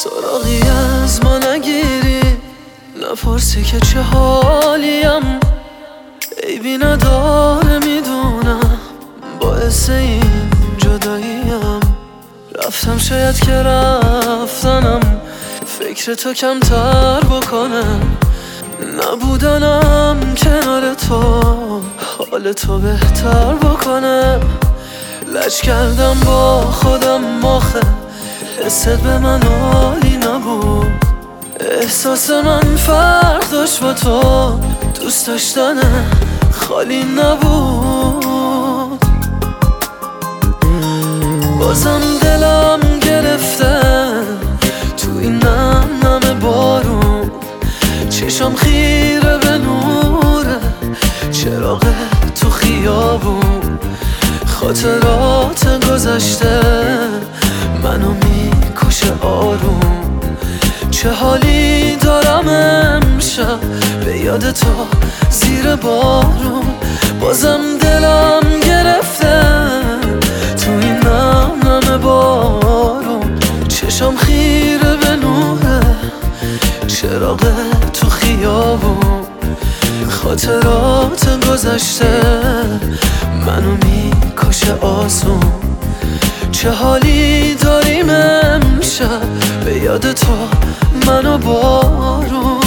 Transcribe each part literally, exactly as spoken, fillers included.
سراغی از ما نگیری، نپرسی که چه حالیم. عیبی نداره میدونم، باعث این جداییم. رفتم شاید که رفتنم فکر تو کمتر بکنم. نبودنم کنار تو حال تو بهتر بکنم. لج کردم با خودم آخه حست به من عالی نبود. احساس من فرق داشت با تو، دوست داشتن خالی نبود. بازم دلم گرفته تو این نم نم بارون. چشم خیره به نوره چراغ تو خیابون. خاطرات گذشته منو میکشه آروم. چه حالی دارم امشب به یاد تو زیر بارون. بازم دلم گرفته تو این نم نم بارون. چشم خیره به نوره چراغ تو خیابون. خاطرات گذشته منو میکشه آسون. چه حالی داریم امشب به یاد تو منو بارون.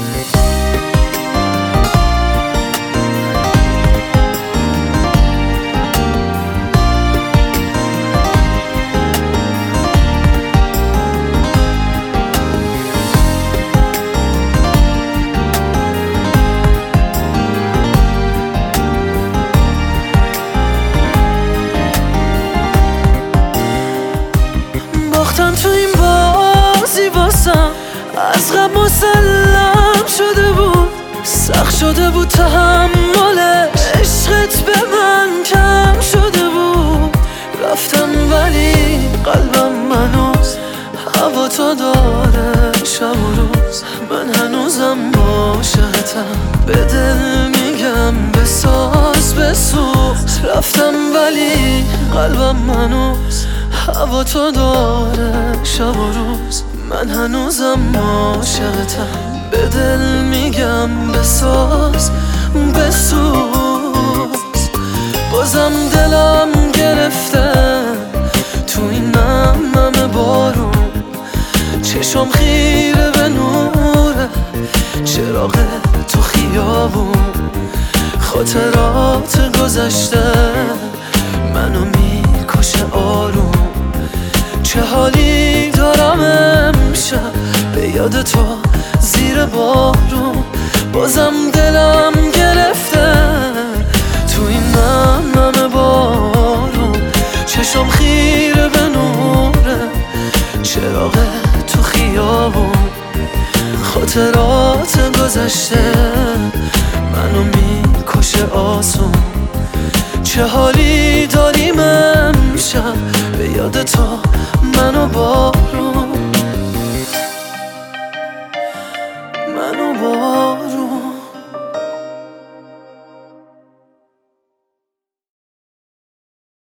باختم تو این بازی واسم از غم مسلم شده بود. سخت شده بود تحمل عشقت به من کم شده بود. رفتم ولی قلبم منوز هوا تو داره شب و روز. من هنوزم عاشقتم به دل میگم بساز بسوز. رفتم ولی قلبم منوز هوا تو داره شب و روز. من هنوزم عاشقتم به دل میگم بساز بسوز. بازم دلم گرفته تو این نم نم بارون. چشم خیره به نوره چراغ تو خیابون. خاطرات گذشته منو میکشه آروم. چه حالی دارم امشب به یاد تو زیر بارون. بازم دلم گرفته تو این نم نم بارون. چشم خیره به نوره چراغ تو خیابون. خاطرات گذشته منو میکشه آسون. چه حالی داریم امشب به یاد تو منو بارون منو بارون.